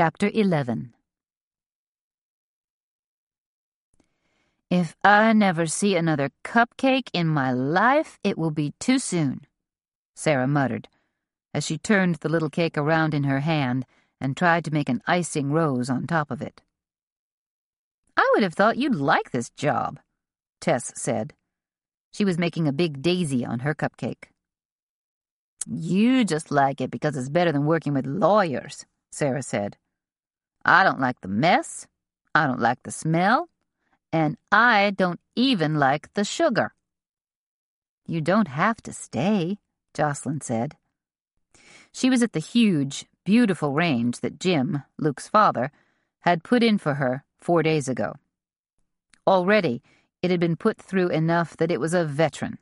Chapter 11. If I never see another cupcake in my life, it will be too soon, Sarah muttered, as she turned the little cake around in her hand and tried to make an icing rose on top of it. I would have thought you'd like this job, Tess said. She was making a big daisy on her cupcake. You just like it because it's better than working with lawyers, Sarah said. I don't like the mess, I don't like the smell, and I don't even like the sugar. You don't have to stay, Jocelyn said. She was at the huge, beautiful range that Jim, Luke's father, had put in for her 4 days ago. Already, it had been put through enough that it was a veteran.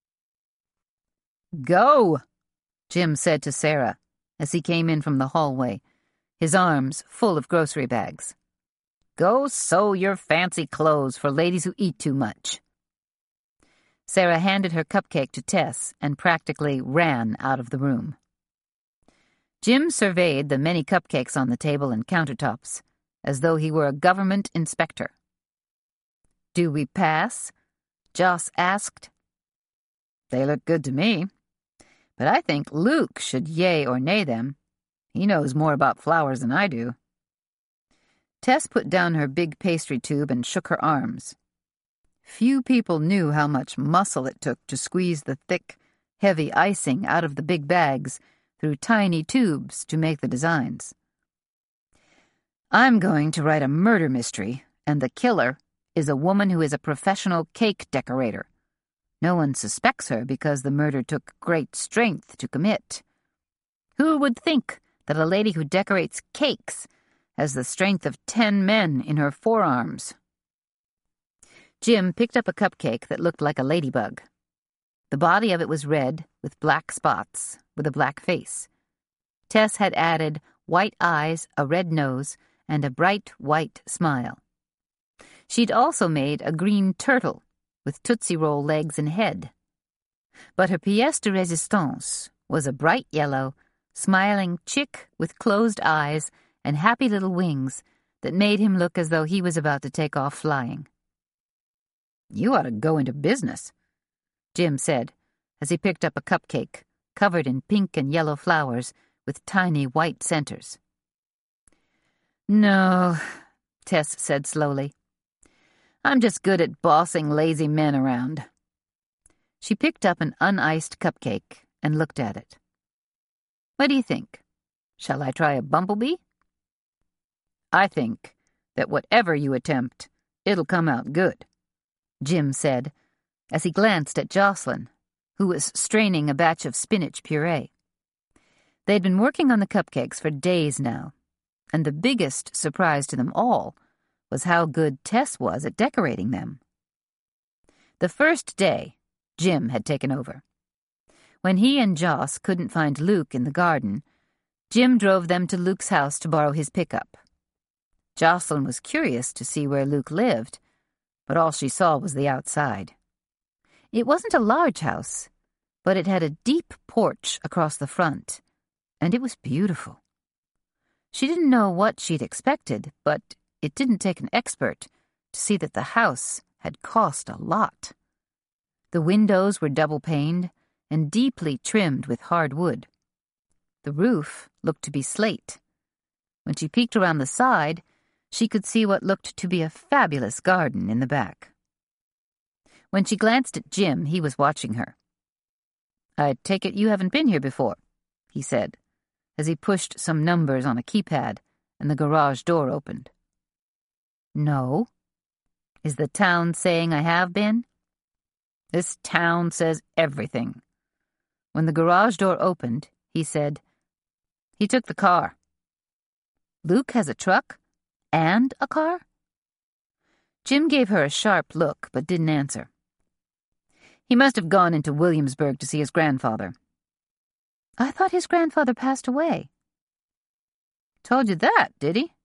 Go, Jim said to Sarah as he came in from the hallway, his arms full of grocery bags. Go sew your fancy clothes for ladies who eat too much. Sarah handed her cupcake to Tess and practically ran out of the room. Jim surveyed the many cupcakes on the table and countertops, as though he were a government inspector. Do we pass? Joss asked. They look good to me, but I think Luke should yay or nay them. He knows more about flowers than I do. Tess put down her big pastry tube and shook her arms. Few people knew how much muscle it took to squeeze the thick, heavy icing out of the big bags through tiny tubes to make the designs. I'm going to write a murder mystery, and the killer is a woman who is a professional cake decorator. No one suspects her because the murder took great strength to commit. Who would think that a lady who decorates cakes has the strength of 10 men in her forearms? Jim picked up a cupcake that looked like a ladybug. The body of it was red with black spots, with a black face. Tess had added white eyes, a red nose, and a bright white smile. She'd also made a green turtle with Tootsie Roll legs and head. But her pièce de résistance was a bright yellow, smiling chick with closed eyes and happy little wings that made him look as though he was about to take off flying. You ought to go into business, Jim said, as he picked up a cupcake covered in pink and yellow flowers with tiny white centers. No, Tess said slowly. I'm just good at bossing lazy men around. She picked up an uniced cupcake and looked at it. What do you think? Shall I try a bumblebee? I think that whatever you attempt, it'll come out good, Jim said, as he glanced at Jocelyn, who was straining a batch of spinach puree. They'd been working on the cupcakes for days now, and the biggest surprise to them all was how good Tess was at decorating them. The first day, Jim had taken over. When he and Joss couldn't find Luke in the garden, Jim drove them to Luke's house to borrow his pickup. Jocelyn was curious to see where Luke lived, but all she saw was the outside. It wasn't a large house, but it had a deep porch across the front, and it was beautiful. She didn't know what she'd expected, but it didn't take an expert to see that the house had cost a lot. The windows were double-paned and deeply trimmed with hard wood. The roof looked to be slate. When she peeked around the side, she could see what looked to be a fabulous garden in the back. When she glanced at Jim, he was watching her. I take it you haven't been here before, he said, as he pushed some numbers on a keypad and the garage door opened. No. Is the town saying I have been? This town says everything. When the garage door opened, he said, he took the car. Luke has a truck and a car? Jim gave her a sharp look, but didn't answer. He must have gone into Williamsburg to see his grandfather. I thought his grandfather passed away. Told you that, did he?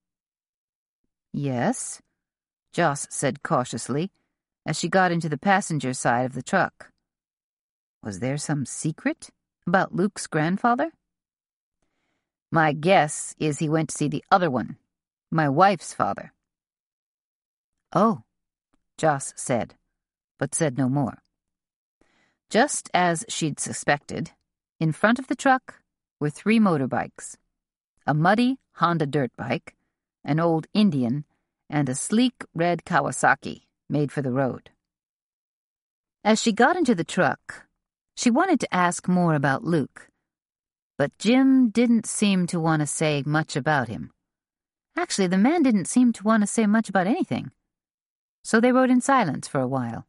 Yes, Joss said cautiously, as she got into the passenger side of the truck. Was there some secret about Luke's grandfather? My guess is he went to see the other one, my wife's father." "Oh," Joss said, but said no more. Just as she'd suspected, in front of the truck were 3 motorbikes, a muddy Honda dirt bike, an old Indian, and a sleek red Kawasaki made for the road. As she got into the truck, she wanted to ask more about Luke, but Jim didn't seem to want to say much about him. Actually, the man didn't seem to want to say much about anything. So they rode in silence for a while.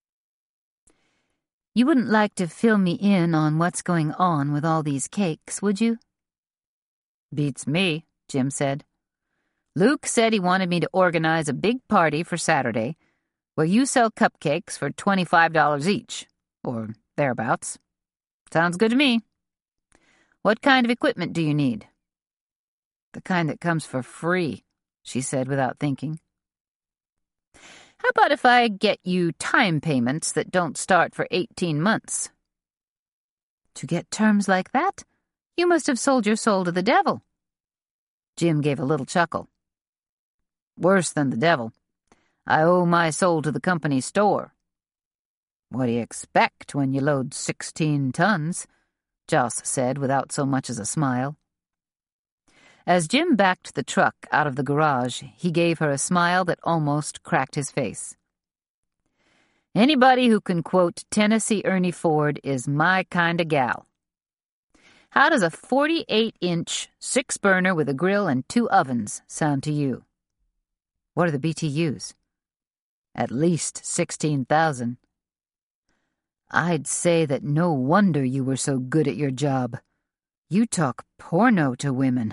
"You wouldn't like to fill me in on what's going on with all these cakes, would you?" "Beats me," Jim said. "Luke said he wanted me to organize a big party for Saturday where you sell cupcakes for $25 each, or thereabouts. Sounds good to me. What kind of equipment do you need?" "The kind that comes for free," she said without thinking. "How about if I get you time payments that don't start for 18 months? "To get terms like that, you must have sold your soul to the devil." Jim gave a little chuckle. "Worse than the devil. I owe my soul to the company store." "What do you expect when you load 16 tons?" Joss said without so much as a smile. As Jim backed the truck out of the garage, he gave her a smile that almost cracked his face. "Anybody who can quote Tennessee Ernie Ford is my kind of gal. How does a 48-inch 6-burner with a grill and 2 ovens sound to you?" "What are the BTUs?" "At least 16,000. "I'd say that no wonder you were so good at your job. You talk porno to women."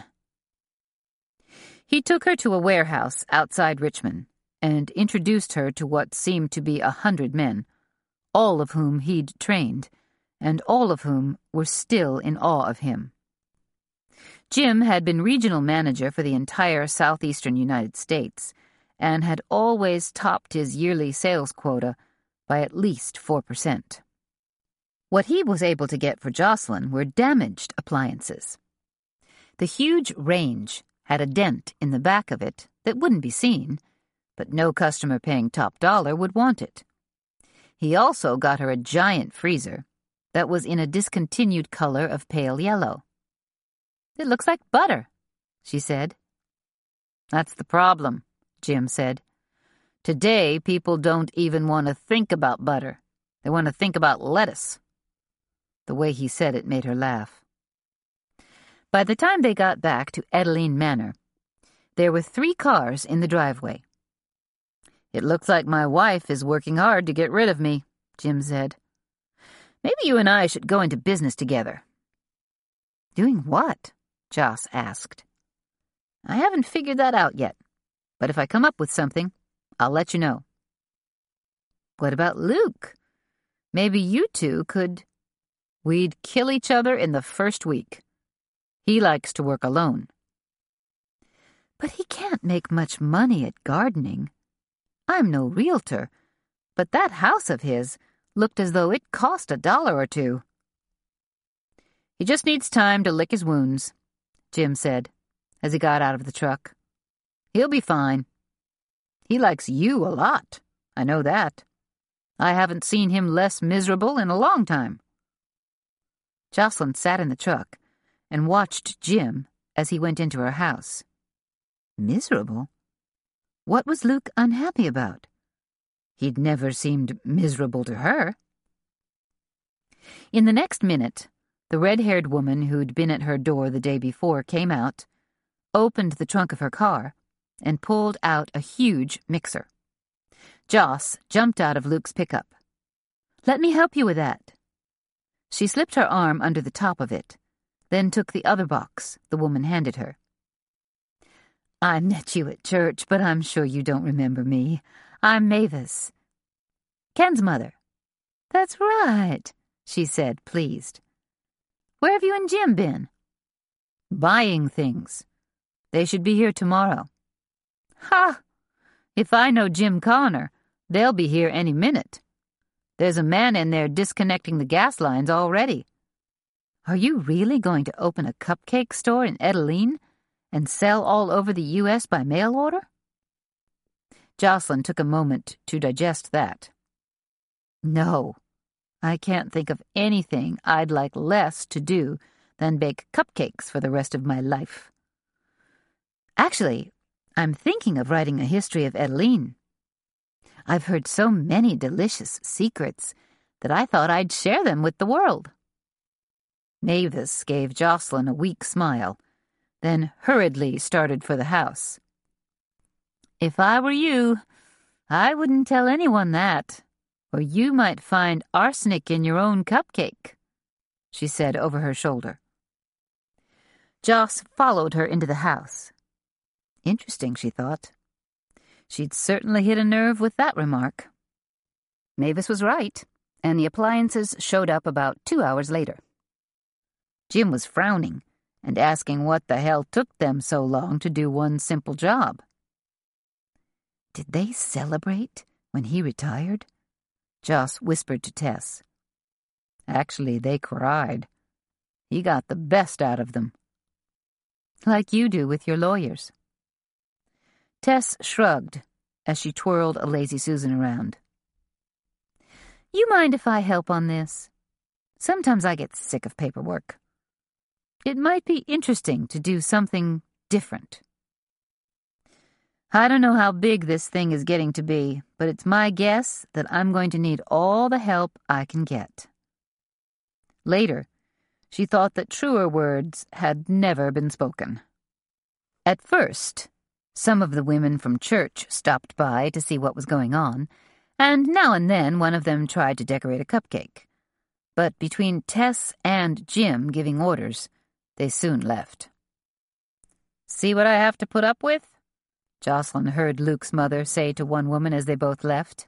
He took her to a warehouse outside Richmond and introduced her to what seemed to be 100 men, all of whom he'd trained, and all of whom were still in awe of him. Jim had been regional manager for the entire southeastern United States and had always topped his yearly sales quota by at least 4%. What he was able to get for Jocelyn were damaged appliances. The huge range had a dent in the back of it that wouldn't be seen, but no customer paying top dollar would want it. He also got her a giant freezer that was in a discontinued color of pale yellow. "It looks like butter," she said. "That's the problem," Jim said. "Today, people don't even want to think about butter. They want to think about lettuce." The way he said it made her laugh. By the time they got back to Edeline Manor, there were 3 cars in the driveway. "It looks like my wife is working hard to get rid of me," Jim said. "Maybe you and I should go into business together." "Doing what?" Joss asked. "I haven't figured that out yet, but if I come up with something, I'll let you know." "What about Luke? Maybe you two could—" "We'd kill each other in the first week. He likes to work alone." "But he can't make much money at gardening. I'm no realtor, but that house of his looked as though it cost $1 or 2. "He just needs time to lick his wounds," Jim said, as he got out of the truck. "He'll be fine. He likes you a lot, I know that. I haven't seen him less miserable in a long time." Jocelyn sat in the truck and watched Jim as he went into her house. Miserable? What was Luke unhappy about? He'd never seemed miserable to her. In the next minute, the red-haired woman who'd been at her door the day before came out, opened the trunk of her car, and pulled out a huge mixer. Joss jumped out of Luke's pickup. "Let me help you with that." She slipped her arm under the top of it, then took the other box the woman handed her. "I met you at church, but I'm sure you don't remember me. I'm Mavis. Ken's mother." "That's right," she said, pleased. "Where have you and Jim been?" "Buying things. They should be here tomorrow." "Ha! If I know Jim Connor, they'll be here any minute. There's a man in there disconnecting the gas lines already." Are you really going to open a cupcake store in Edeline and sell all over the U.S. by mail order? Jocelyn took a moment to digest that. No, I can't think of anything I'd like less to do than bake cupcakes for the rest of my life. Actually, I'm thinking of writing a history of Edeline. I've heard so many delicious secrets that I thought I'd share them with the world. Mavis gave Jocelyn a weak smile, then hurriedly started for the house. If I were you, I wouldn't tell anyone that, or you might find arsenic in your own cupcake, she said over her shoulder. Joss followed her into the house. Interesting, she thought. She'd certainly hit a nerve with that remark. Mavis was right, and the appliances showed up about 2 hours later. Jim was frowning and asking what the hell took them so long to do one simple job. Did they celebrate when he retired? Joss whispered to Tess. Actually, they cried. He got the best out of them. Like you do with your lawyers. Tess shrugged as she twirled a Lazy Susan around. You mind if I help on this? Sometimes I get sick of paperwork. It might be interesting to do something different. I don't know how big this thing is getting to be, but it's my guess that I'm going to need all the help I can get. Later, she thought that truer words had never been spoken. At first, some of the women from church stopped by to see what was going on, and now and then one of them tried to decorate a cupcake. But between Tess and Jim giving orders, they soon left. See what I have to put up with? Jocelyn heard Luke's mother say to one woman as they both left.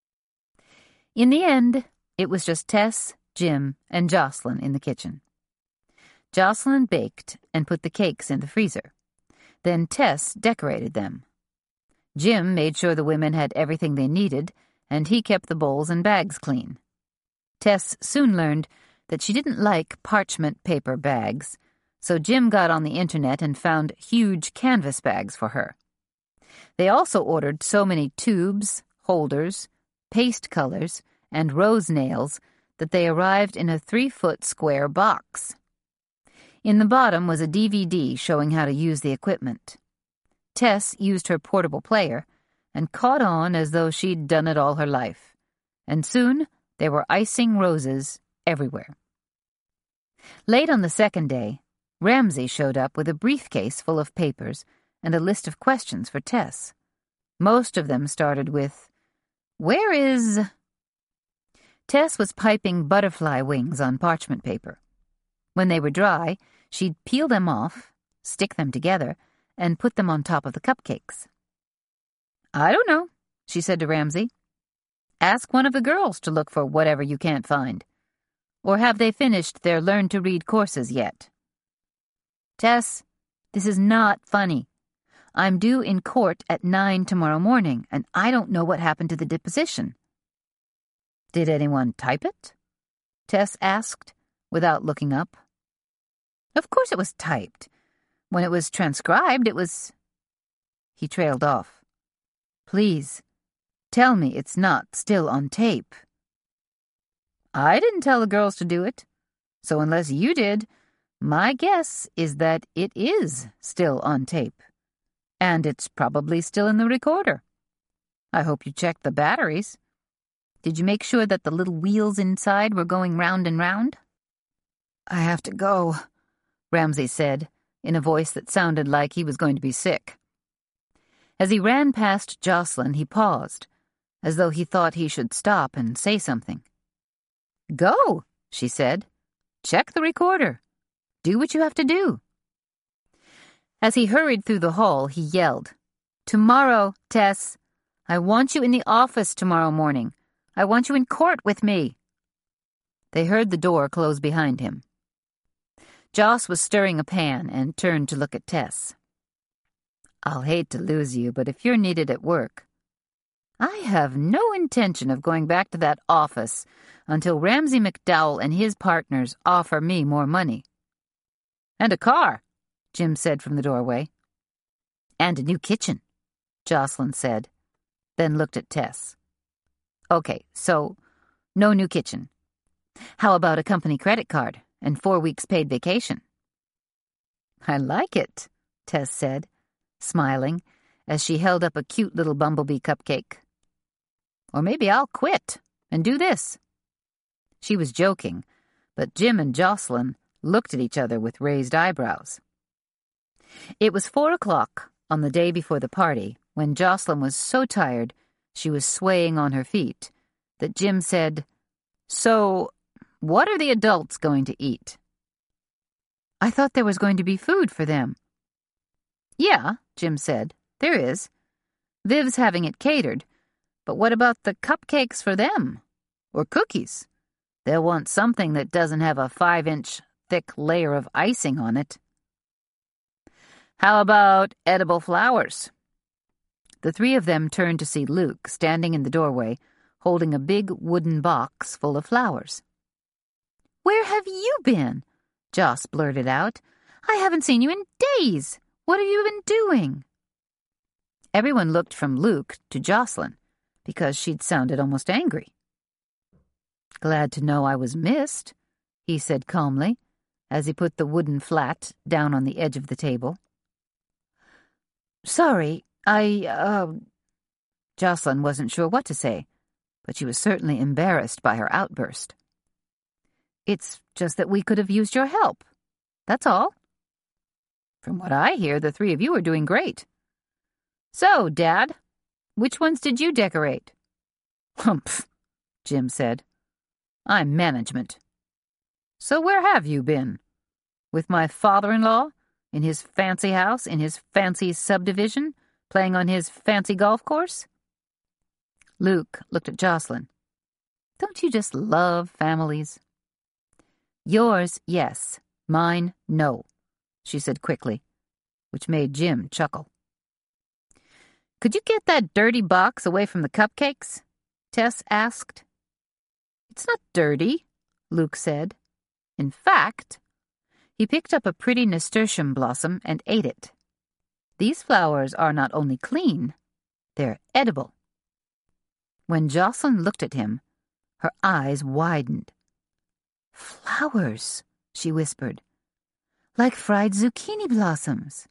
In the end, it was just Tess, Jim, and Jocelyn in the kitchen. Jocelyn baked and put the cakes in the freezer. Then Tess decorated them. Jim made sure the women had everything they needed, and he kept the bowls and bags clean. Tess soon learned that she didn't like parchment paper bags, so Jim got on the internet and found huge canvas bags for her. They also ordered so many tubes, holders, paste colors, and rose nails that they arrived in a 3-foot square box. In the bottom was a DVD showing how to use the equipment. Tess used her portable player and caught on as though she'd done it all her life, and soon there were icing roses everywhere. Late on the second day, Ramsay showed up with a briefcase full of papers and a list of questions for Tess. Most of them started with, "Where is—" Tess was piping butterfly wings on parchment paper. When they were dry, she'd peel them off, stick them together, and put them on top of the cupcakes. "I don't know," she said to Ramsay. "Ask one of the girls to look for whatever you can't find. Or have they finished their learn-to-read courses yet?" "Tess, this is not funny. I'm due in court at 9 tomorrow morning, and I don't know what happened to the deposition." "Did anyone type it?" Tess asked, without looking up. "Of course it was typed. When it was transcribed, it was—" He trailed off. "Please, tell me it's not still on tape." "I didn't tell the girls to do it, so unless you did, my guess is that it is still on tape. And it's probably still in the recorder. I hope you checked the batteries. Did you make sure that the little wheels inside were going round and round?" "I have to go," Ramsay said, in a voice that sounded like he was going to be sick. As he ran past Jocelyn, he paused, as though he thought he should stop and say something. "Go," she said. "Check the recorder. Do what you have to do." As he hurried through the hall, he yelled, "Tomorrow, Tess. I want you in the office tomorrow morning. I want you in court with me." They heard the door close behind him. Joss was stirring a pan and turned to look at Tess. "I'll hate to lose you, but if you're needed at work—" I have no intention of going back to that office until Ramsay McDowell and his partners offer me more money. And a car, Jim said from the doorway. And a new kitchen, Jocelyn said, then looked at Tess. Okay, so no new kitchen. How about a company credit card and 4 weeks paid vacation? I like it, Tess said, smiling, as she held up a cute little bumblebee cupcake. Or maybe I'll quit and do this. She was joking, but Jim and Jocelyn looked at each other with raised eyebrows. It was 4 o'clock on the day before the party when Jocelyn was so tired she was swaying on her feet that Jim said, "So, what are the adults going to eat?" I thought there was going to be food for them. Yeah, Jim said, there is. Viv's having it catered. But what about the cupcakes for them? Or cookies? They'll want something that doesn't have a 5-inch thick layer of icing on it. How about edible flowers? The three of them turned to see Luke standing in the doorway, holding a big wooden box full of flowers. Where have you been? Joss blurted out. I haven't seen you in days. What have you been doing? Everyone looked from Luke to Jocelyn, because she'd sounded almost angry. Glad to know I was missed, he said calmly, as he put the wooden flat down on the edge of the table. Sorry, Jocelyn wasn't sure what to say, but she was certainly embarrassed by her outburst. It's just that we could have used your help. That's all. From what I hear, the three of you are doing great. So, Dad, which ones did you decorate? Humph, Jim said. I'm management. So where have you been? With my father-in-law? In his fancy house? In his fancy subdivision? Playing on his fancy golf course? Luke looked at Jocelyn. Don't you just love families? Yours, yes. Mine, no, she said quickly, which made Jim chuckle. Could you get that dirty box away from the cupcakes? Tess asked. It's not dirty, Luke said. In fact, he picked up a pretty nasturtium blossom and ate it. These flowers are not only clean, they're edible. When Jocelyn looked at him, her eyes widened. Flowers, she whispered. Like fried zucchini blossoms.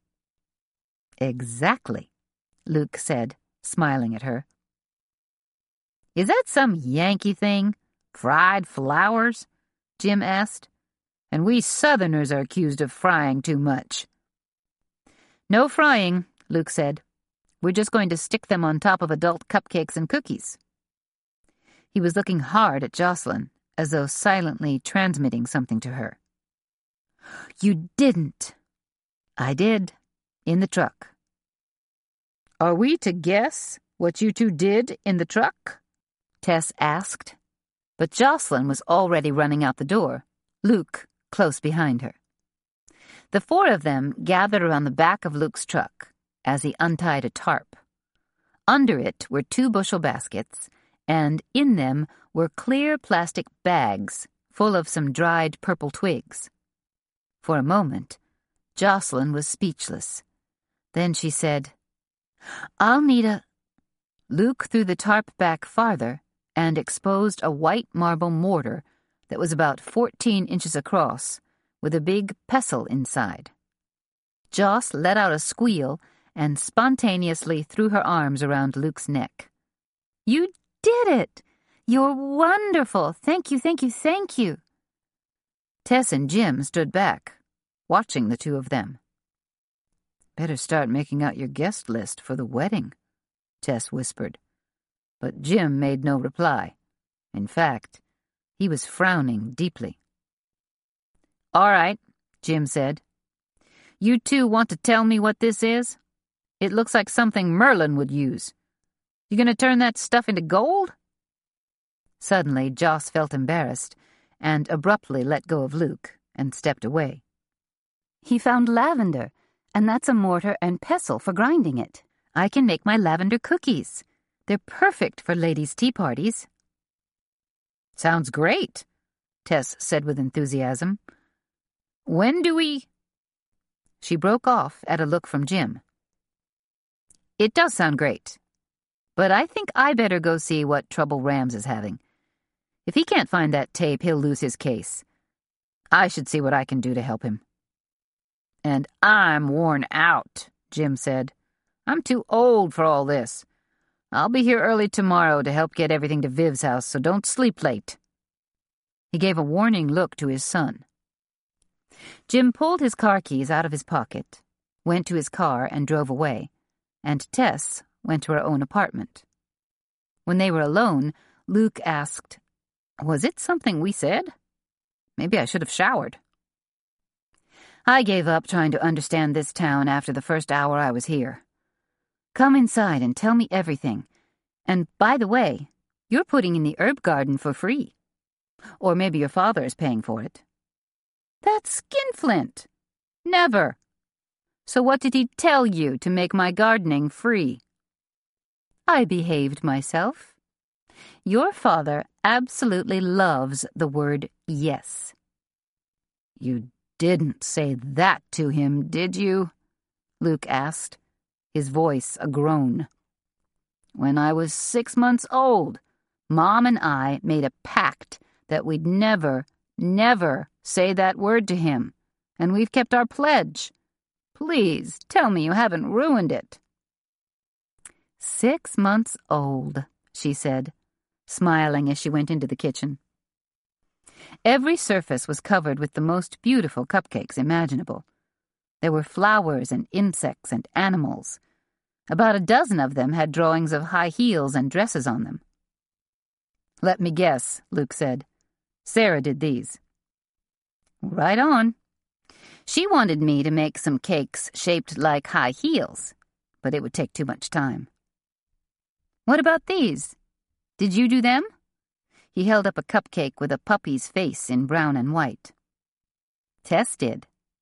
Exactly, Luke said, smiling at her. Is that some Yankee thing? Fried flowers? Jim asked. And we Southerners are accused of frying too much. No frying, Luke said. We're just going to stick them on top of adult cupcakes and cookies. He was looking hard at Jocelyn, as though silently transmitting something to her. You didn't. I did. In the truck. Are we to guess what you two did in the truck? Tess asked. But Jocelyn was already running out the door, Luke close behind her. The four of them gathered around the back of Luke's truck as he untied a tarp. Under it were 2 bushel baskets, and in them were clear plastic bags full of some dried purple twigs. For a moment, Jocelyn was speechless. Then she said, I'll need a... Luke threw the tarp back farther and exposed a white marble mortar that was about 14 inches across, with a big pestle inside. Joss let out a squeal and spontaneously threw her arms around Luke's neck. You did it! You're wonderful! Thank you, thank you, thank you! Tess and Jim stood back, watching the two of them. Better start making out your guest list for the wedding, Tess whispered. But Jim made no reply. In fact, he was frowning deeply. All right, Jim said. You two want to tell me what this is? It looks like something Merlin would use. You gonna turn that stuff into gold? Suddenly, Joss felt embarrassed and abruptly let go of Luke and stepped away. He found lavender, and that's a mortar and pestle for grinding it. I can make my lavender cookies. They're perfect for ladies' tea parties. Sounds great, Tess said with enthusiasm. When do we... She broke off at a look from Jim. It does sound great. But I think I better go see what trouble Rams is having. If he can't find that tape, he'll lose his case. I should see what I can do to help him. And I'm worn out, Jim said. I'm too old for all this. I'll be here early tomorrow to help get everything to Viv's house, so don't sleep late. He gave a warning look to his son. Jim pulled his car keys out of his pocket, went to his car and drove away, and Tess went to her own apartment. When they were alone, Luke asked, "Was it something we said? Maybe I should have showered." I gave up trying to understand this town after the first hour I was here. Come inside and tell me everything. And by the way, you're putting in the herb garden for free. Or maybe your father is paying for it. That's skinflint. Never. So what did he tell you to make my gardening free? I behaved myself. Your father absolutely loves the word yes. You didn't say that to him, did you? Luke asked, his voice a groan. When I was 6 months old, Mom and I made a pact that we'd never, never say that word to him, and we've kept our pledge. Please tell me you haven't ruined it. 6 months old, she said, smiling as she went into the kitchen. Every surface was covered with the most beautiful cupcakes imaginable. There were flowers and insects and animals. About a dozen of them had drawings of high heels and dresses on them. Let me guess, Luke said. Sarah did these. Right on. She wanted me to make some cakes shaped like high heels, but it would take too much time. What about these? Did you do them? He held up a cupcake with a puppy's face in brown and white. Tess did.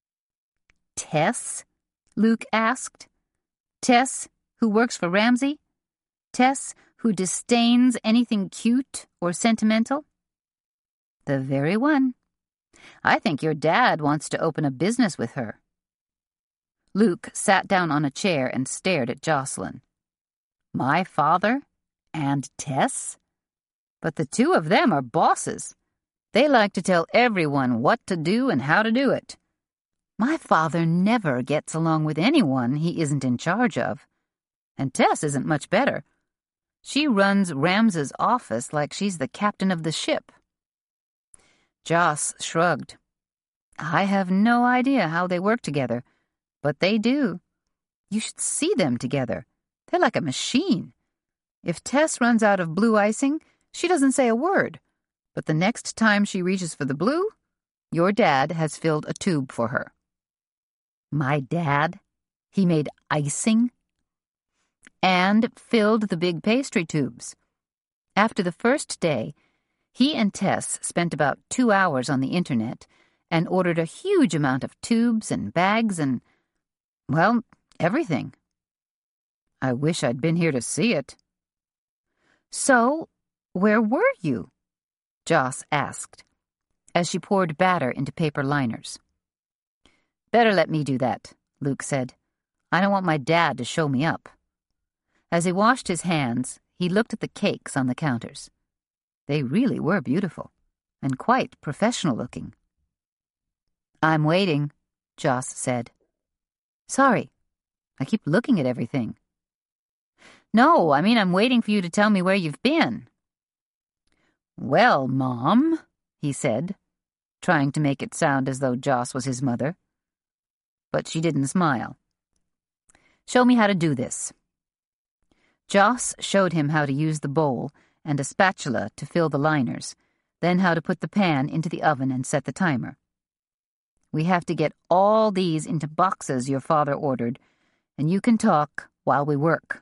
Tess? Luke asked. Tess, who works for Ramsay? Tess, who disdains anything cute or sentimental? The very one. I think your dad wants to open a business with her. Luke sat down on a chair and stared at Jocelyn. My father and Tess? But the two of them are bosses. They like to tell everyone what to do and how to do it. My father never gets along with anyone he isn't in charge of. And Tess isn't much better. She runs Rams's office like she's the captain of the ship. Joss shrugged. I have no idea how they work together, but they do. You should see them together. They're like a machine. If Tess runs out of blue icing, she doesn't say a word. But the next time she reaches for the blue, your dad has filled a tube for her. My dad? He made icing? And filled the big pastry tubes. After the first day, he and Tess spent about 2 hours on the internet and ordered a huge amount of tubes and bags and, well, everything. I wish I'd been here to see it. So, where were you? Joss asked, as she poured batter into paper liners. Better let me do that, Luke said. I don't want my dad to show me up. As he washed his hands, he looked at the cakes on the counters. They really were beautiful, and quite professional-looking. I'm waiting, Joss said. Sorry, I keep looking at everything. No, I mean I'm waiting for you to tell me where you've been. Well, Mom, he said, trying to make it sound as though Joss was his mother. But she didn't smile. Show me how to do this. Joss showed him how to use the bowl and a spatula to fill the liners, then how to put the pan into the oven and set the timer. We have to get all these into boxes your father ordered, and you can talk while we work.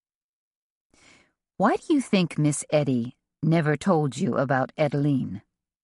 Why do you think Miss Eddy never told you about Edeline?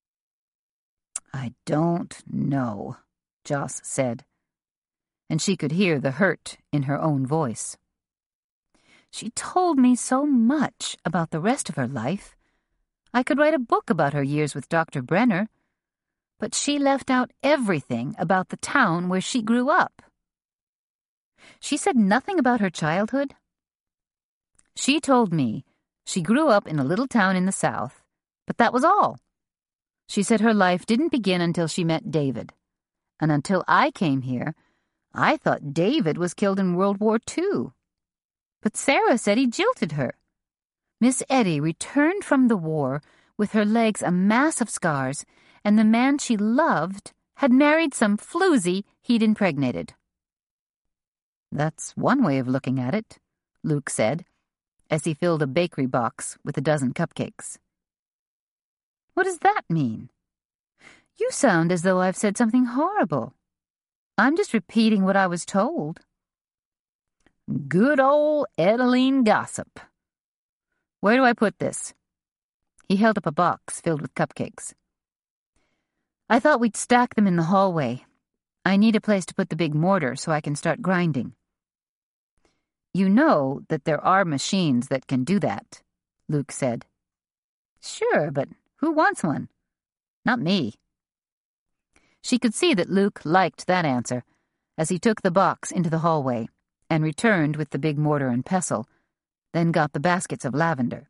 I don't know, Joss said, and she could hear the hurt in her own voice. She told me so much about the rest of her life. I could write a book about her years with Dr. Brenner, but she left out everything about the town where she grew up. She said nothing about her childhood. She told me she grew up in a little town in the South, but that was all. She said her life didn't begin until she met David, and until I came here, I thought David was killed in World War II. But Sarah said he jilted her. Miss Eddy returned from the war with her legs a mass of scars, and the man she loved had married some floozy he'd impregnated. "That's one way of looking at it," Luke said, as he filled a bakery box with a dozen cupcakes. "What does that mean? You sound as though I've said something horrible. I'm just repeating what I was told." "Good old Edeline Gossip. Where do I put this?" He held up a box filled with cupcakes. "I thought we'd stack them in the hallway. I need a place to put the big mortar so I can start grinding." "You know that there are machines that can do that," Luke said. "Sure, but who wants one? Not me." She could see that Luke liked that answer as he took the box into the hallway and returned with the big mortar and pestle, then got the baskets of lavender.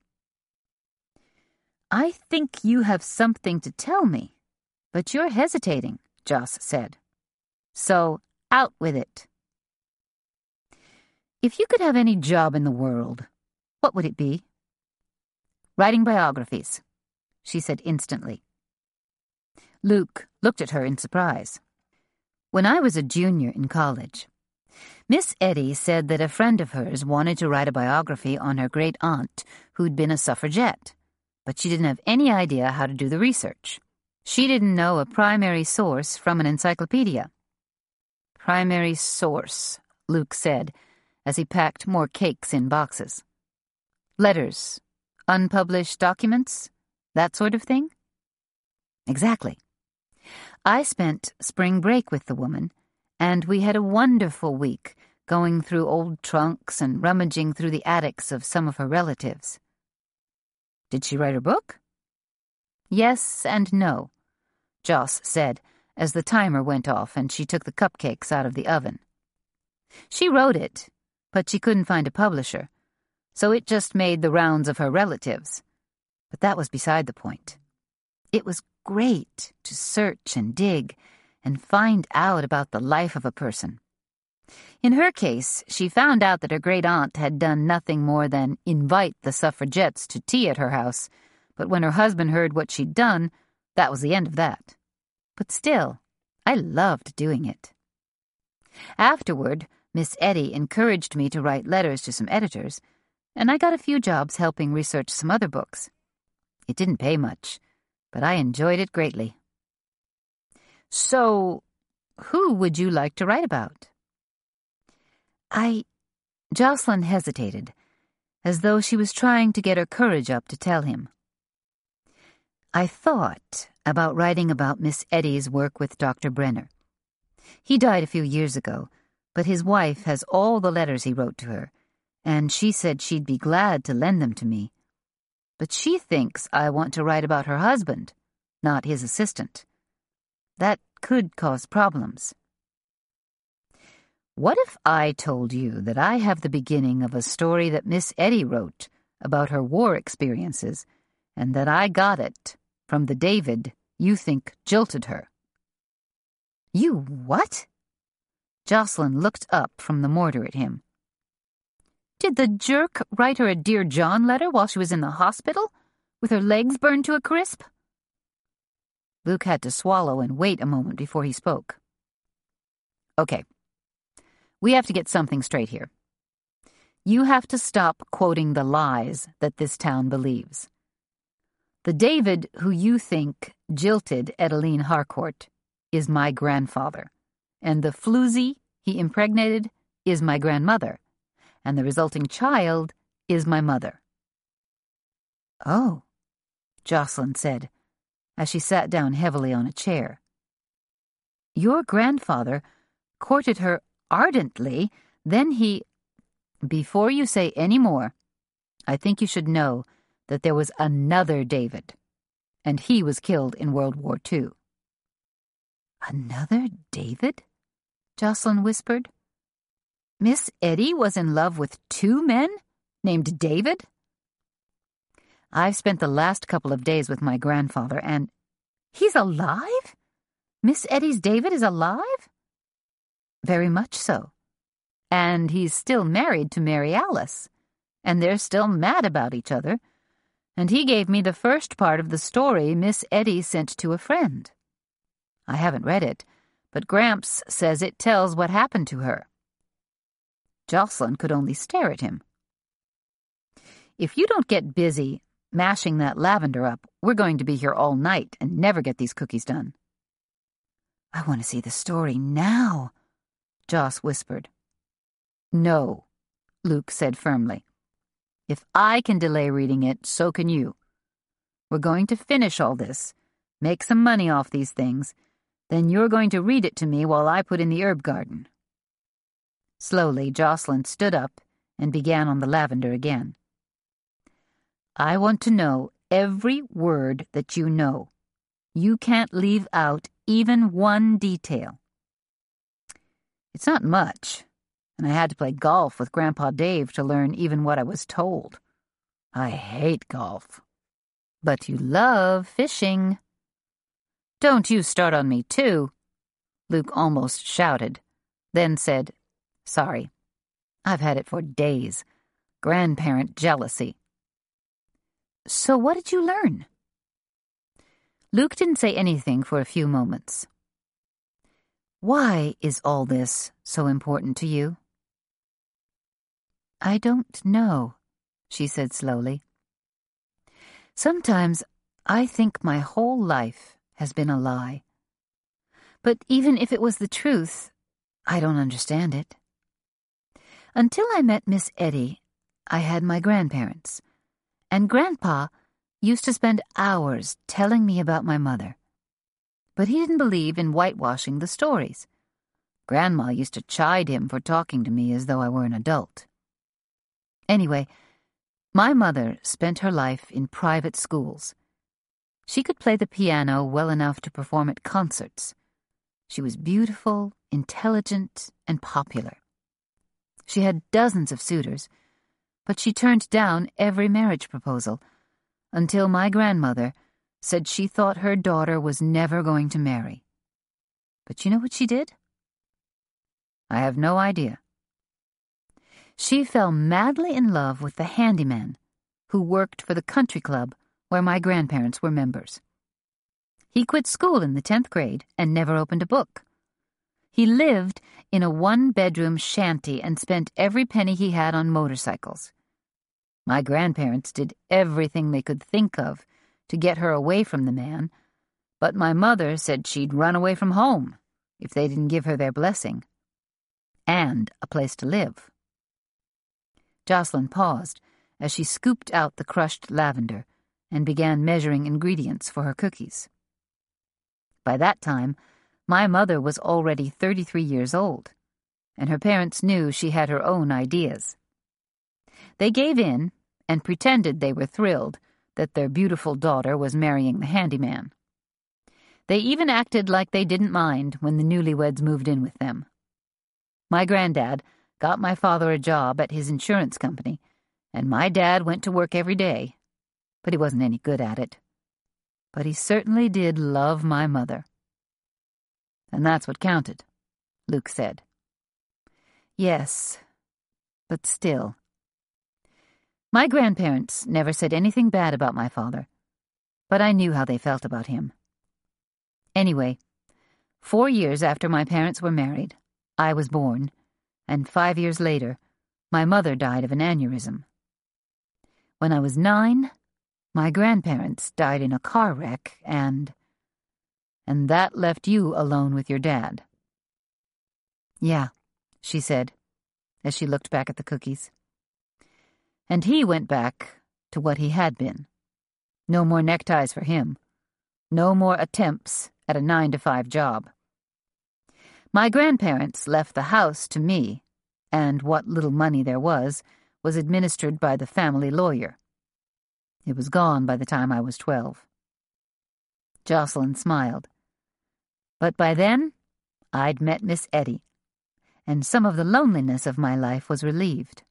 "I think you have something to tell me, but you're hesitating," Joss said. "So, out with it." "If you could have any job in the world, what would it be?" "Writing biographies," she said instantly. Luke looked at her in surprise. "When I was a junior in college, Miss Eddy said that a friend of hers wanted to write a biography on her great-aunt who'd been a suffragette, but she didn't have any idea how to do the research. She didn't know a primary source from an encyclopedia." "Primary source," Luke said, as he packed more cakes in boxes. "Letters, unpublished documents, that sort of thing?" "Exactly. I spent spring break with the woman, and we had a wonderful week going through old trunks and rummaging through the attics of some of her relatives." "Did she write her book?" "Yes and no," Joss said, as the timer went off and she took the cupcakes out of the oven. "She wrote it, but she couldn't find a publisher, so it just made the rounds of her relatives. But that was beside the point. It was great to search and dig and find out about the life of a person. In her case, she found out that her great-aunt had done nothing more than invite the suffragettes to tea at her house, but when her husband heard what she'd done, that was the end of that. But still, I loved doing it. Afterward, Miss Eddy encouraged me to write letters to some editors, and I got a few jobs helping research some other books. It didn't pay much, but I enjoyed it greatly." "So, who would you like to write about?" Jocelyn hesitated, as though she was trying to get her courage up to tell him. "I thought about writing about Miss Eddy's work with Dr. Brenner. He died a few years ago, but his wife has all the letters he wrote to her, and she said she'd be glad to lend them to me. But she thinks I want to write about her husband, not his assistant. That could cause problems." "What if I told you that I have the beginning of a story that Miss Eddy wrote about her war experiences, and that I got it from the David you think jilted her?" "You what?" Jocelyn looked up from the mortar at him. "Did the jerk write her a Dear John letter while she was in the hospital, with her legs burned to a crisp?" Luke had to swallow and wait a moment before he spoke. "Okay. We have to get something straight here. You have to stop quoting the lies that this town believes. The David who you think jilted Edeline Harcourt is my grandfather, and the floozy he impregnated is my grandmother, and the resulting child is my mother." "Oh," Jocelyn said, as she sat down heavily on a chair. "Your grandfather courted her ardently, then he—" Before you say any more, I think you should know that there was another David, and he was killed in World War II. Another David? Jocelyn whispered. Miss Eddie was in love with two men named David? I've spent the last couple of days with my grandfather, and he's alive? Miss Eddie's David is alive? Very much so. And he's still married to Mary Alice, and they're still mad about each other, and he gave me the first part of the story Miss Eddie sent to a friend. I haven't read it, but Gramps says it tells what happened to her. Jocelyn could only stare at him. If you don't get busy mashing that lavender up, we're going to be here all night and never get these cookies done. I want to see the story now, Joss whispered. No, Luke said firmly. If I can delay reading it, so can you. We're going to finish all this, make some money off these things, then you're going to read it to me while I put in the herb garden. Slowly, Jocelyn stood up and began on the lavender again. I want to know every word that you know. You can't leave out even one detail. It's not much, and I had to play golf with Grandpa Dave to learn even what I was told. I hate golf. But you love fishing. Don't you start on me, too, Luke almost shouted, then said, Sorry, I've had it for days. Grandparent jealousy. So what did you learn? Luke didn't say anything for a few moments. Why is all this so important to you? I don't know, she said slowly. Sometimes I think my whole life has been a lie. But even if it was the truth, I don't understand it. Until I met Miss Eddie, I had my grandparents, and Grandpa used to spend hours telling me about my mother. But he didn't believe in whitewashing the stories. Grandma used to chide him for talking to me as though I were an adult. Anyway, my mother spent her life in private schools. She could play the piano well enough to perform at concerts. She was beautiful, intelligent, and popular. She had dozens of suitors, but she turned down every marriage proposal until my grandmother said she thought her daughter was never going to marry. But you know what she did? I have no idea. She fell madly in love with the handyman who worked for the country club where my grandparents were members. He quit school in the 10th grade and never opened a book. He lived in a one-bedroom shanty and spent every penny he had on motorcycles. My grandparents did everything they could think of to get her away from the man, but my mother said she'd run away from home if they didn't give her their blessing. And a place to live. Jocelyn paused as she scooped out the crushed lavender and began measuring ingredients for her cookies. By that time, my mother was already 33 years old, and her parents knew she had her own ideas. They gave in and pretended they were thrilled that their beautiful daughter was marrying the handyman. They even acted like they didn't mind when the newlyweds moved in with them. My granddad got my father a job at his insurance company, and my dad went to work every day, but he wasn't any good at it. But he certainly did love my mother. And that's what counted, Luke said. Yes, but still. My grandparents never said anything bad about my father, but I knew how they felt about him. Anyway, 4 years after my parents were married, I was born, and 5 years later, my mother died of an aneurysm. When I was 9, my grandparents died in a car wreck, and that left you alone with your dad. Yeah, she said, as she looked back at the cookies. And he went back to what he had been. No more neckties for him. No more attempts at a 9-to-5 job. My grandparents left the house to me, and what little money there was administered by the family lawyer. It was gone by the time I was 12. Jocelyn smiled. But by then, I'd met Miss Etty, and some of the loneliness of my life was relieved.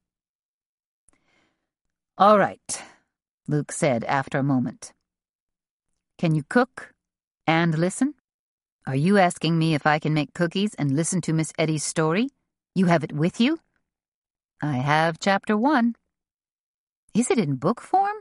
"All right," Luke said after a moment. "Can you cook and listen? Are you asking me if I can make cookies and listen to Miss Etty's story? You have it with you?" "I have chapter 1. "Is it in book form?"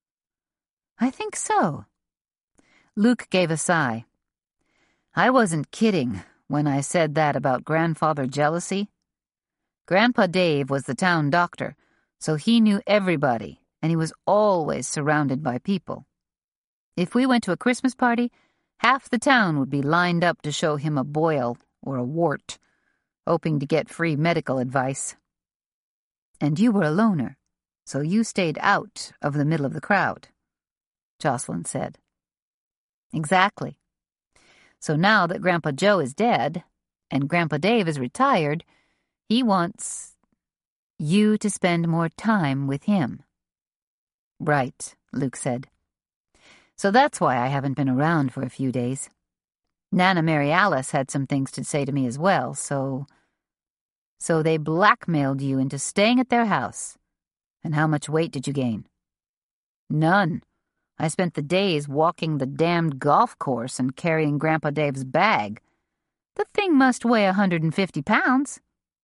"I think so." Luke gave a sigh. "I wasn't kidding when I said that about grandfather jealousy. Grandpa Dave was the town doctor, so he knew everybody, and he was always surrounded by people. If we went to a Christmas party, half the town would be lined up to show him a boil or a wart, hoping to get free medical advice. And you were a loner, so you stayed out of the middle of the crowd," Jocelyn said. "Exactly. So now that Grandpa Joe is dead, and Grandpa Dave is retired, he wants you to spend more time with him." "Right," Luke said. "So that's why I haven't been around for a few days. Nana Mary Alice had some things to say to me as well, so they blackmailed you into staying at their house. And how much weight did you gain?" "None. I spent the days walking the damned golf course and carrying Grandpa Dave's bag. The thing must weigh 150 pounds.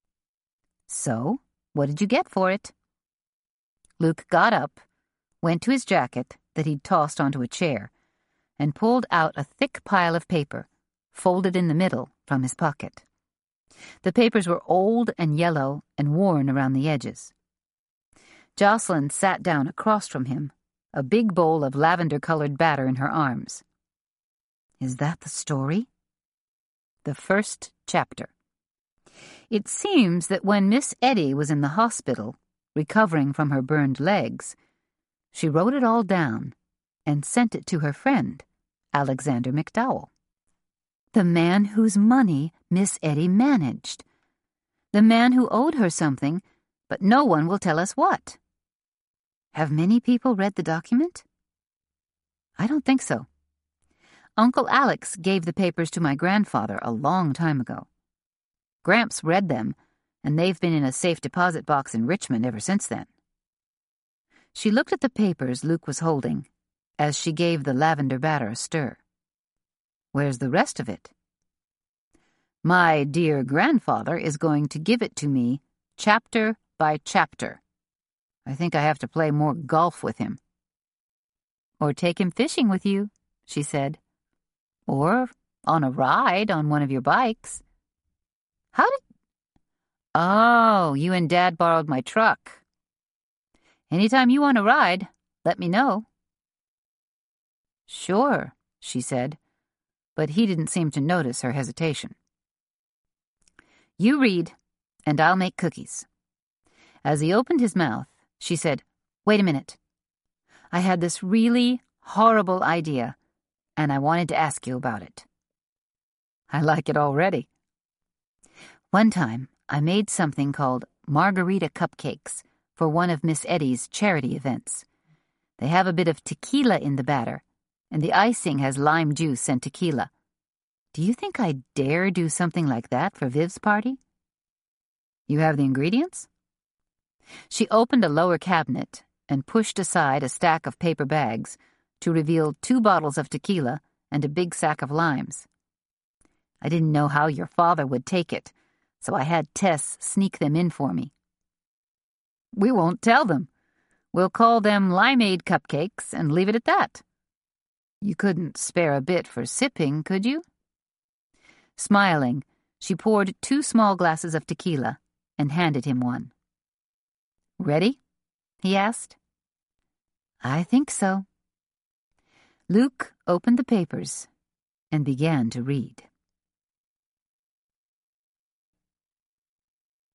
"So, what did you get for it?" Luke got up, went to his jacket that he'd tossed onto a chair, and pulled out a thick pile of paper, folded in the middle, from his pocket. The papers were old and yellow and worn around the edges. Jocelyn sat down across from him, a big bowl of lavender-colored batter in her arms. "Is that the story?" "The first chapter. It seems that when Miss Etty was in the hospital, recovering from her burned legs, she wrote it all down and sent it to her friend, Alexander McDowell, the man whose money Miss Etty managed, the man who owed her something, but no one will tell us what. Have many people read the document?" "I don't think so. Uncle Alex gave the papers to my grandfather a long time ago. Gramps read them, and they've been in a safe deposit box in Richmond ever since then." She looked at the papers Luke was holding as she gave the lavender batter a stir. "Where's the rest of it?" "My dear grandfather is going to give it to me chapter by chapter. I think I have to play more golf with him." "Or take him fishing with you," she said. "Or on a ride on one of your bikes." "How did—" "Oh, you and Dad borrowed my truck. Anytime you want to ride, let me know." "Sure," she said, but he didn't seem to notice her hesitation. "You read, and I'll make cookies." As he opened his mouth, she said, "Wait a minute. I had this really horrible idea, and I wanted to ask you about it." "I like it already." "One time, I made something called margarita cupcakes for one of Miss Etty's charity events. They have a bit of tequila in the batter, and the icing has lime juice and tequila. Do you think I'd dare do something like that for Viv's party?" "You have the ingredients?" She opened a lower cabinet and pushed aside a stack of paper bags to reveal 2 bottles of tequila and a big sack of limes. "I didn't know how your father would take it, so I had Tess sneak them in for me." "We won't tell them. We'll call them limeade cupcakes and leave it at that. You couldn't spare a bit for sipping, could you?" Smiling, she poured 2 small glasses of tequila and handed him one. "Ready?" he asked. "I think so." Luke opened the papers and began to read.